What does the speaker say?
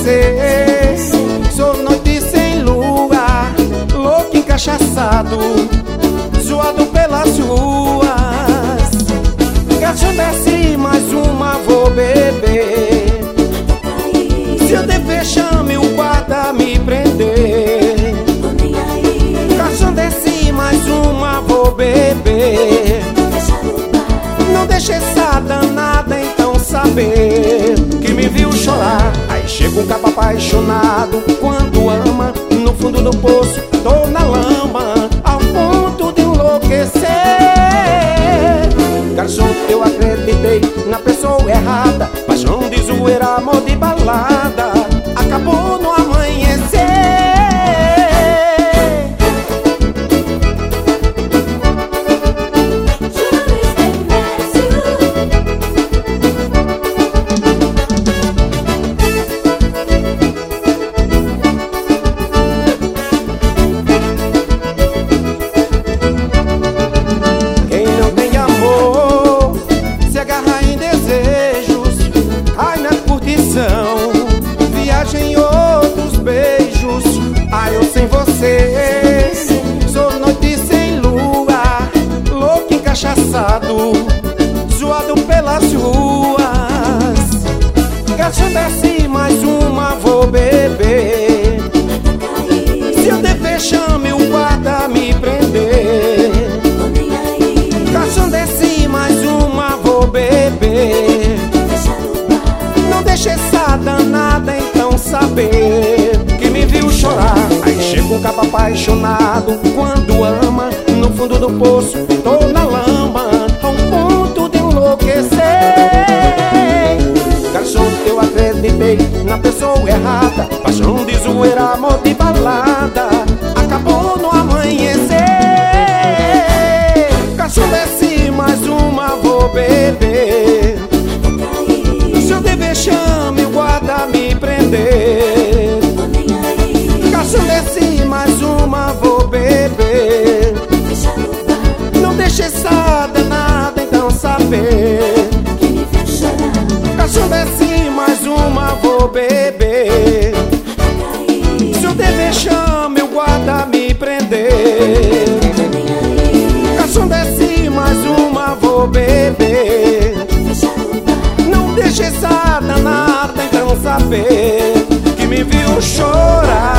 você. Sou noite sem lua, louco encachaçado, zoado pelas ruas. Garçom, desce mais uma, vou beber. Se eu dever, chame o guarda me prender. Garçom, desce mais uma, vou beber. Não deixe essa danada então saber que me viu chorar. Aí chega um cabo apaixonado quando ama, no fundo do poço, tô na lama, ao ponto de enlouquecer. Garçom, eu acreditei na pessoa errada, paixão de zoeira, amor de balada, acabou no amanhecer. Viagem, outros beijos, ai eu sem você. Sou noite sem lua, louco encachaçado, zoado pelas ruas. Garçom, desce mais uma, vou beber. Se eu dever, chame o guarda me prender. Garçom, desce mais uma, vou beber. Não deixe essa danada então saber que me viu chorar. Aí chega um cabo apaixonado quando ama, no fundo do poço, tô na lama, a um ponto de enlouquecer. Garçom, eu acreditei na pessoa errada, paixão de zoeira, amor de balada, acabou no amanhecer. Garçom, desce mais uma, vou beber. Se eu dever, chame o guarda me prender. Garçom, desce mais uma, vou beber. Não deixe essa danada então saber Garçom, desce mais uma, vou beber. Se eu dever, chame o guarda me prender. Garçom, desce mais uma, vou beber. Não deixe essa danada então saber que me viu chorar.